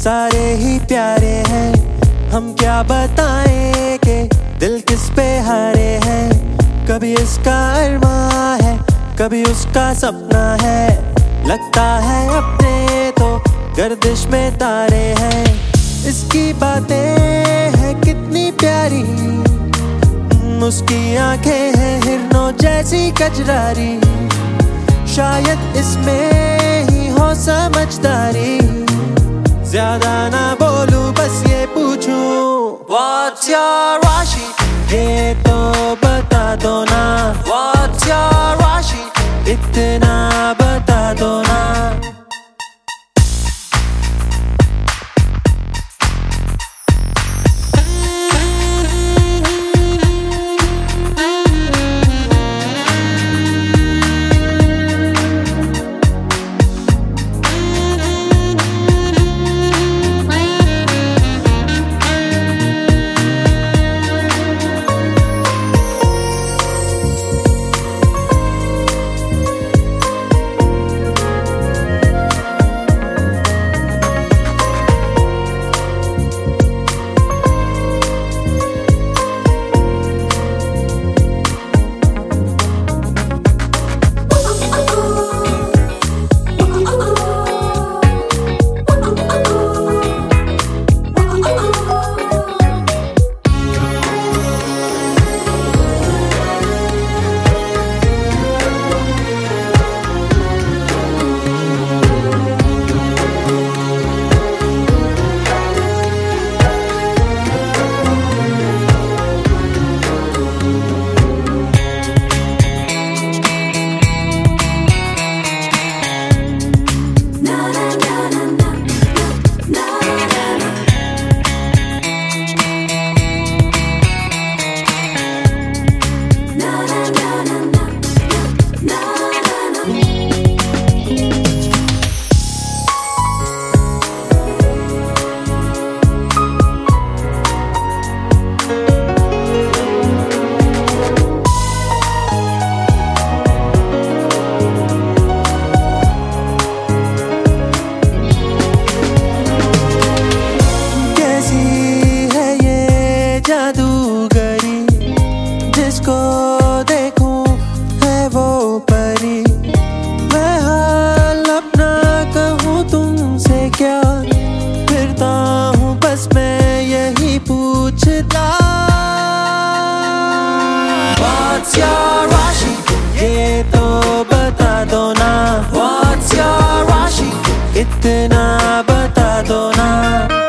सारे ही प्यारे हैं, हम क्या बताएं कि दिल किस पे हारे हैं। कभी इसका अरमा है, कभी उसका सपना है, लगता है अपने तो गर्दिश में तारे हैं। इसकी बातें हैं कितनी प्यारी, उसकी आंखें हैं हिरनों जैसी कजरारी, शायद इसमें ही हो समझदारी। ज्यादा ना बोलूं बस ये पूछूं, What's your राशि, ये तो बता दो ना। What's your राशि, इतना बता दो ना। जिसको देखूं है वो परी, मैं हाल अपना कहूँ तुमसे क्या, फिरता हूँ बस मैं यही पूछता। What's your राशि, ये तो बता दो ना। What's your राशि, इतना बता दो ना।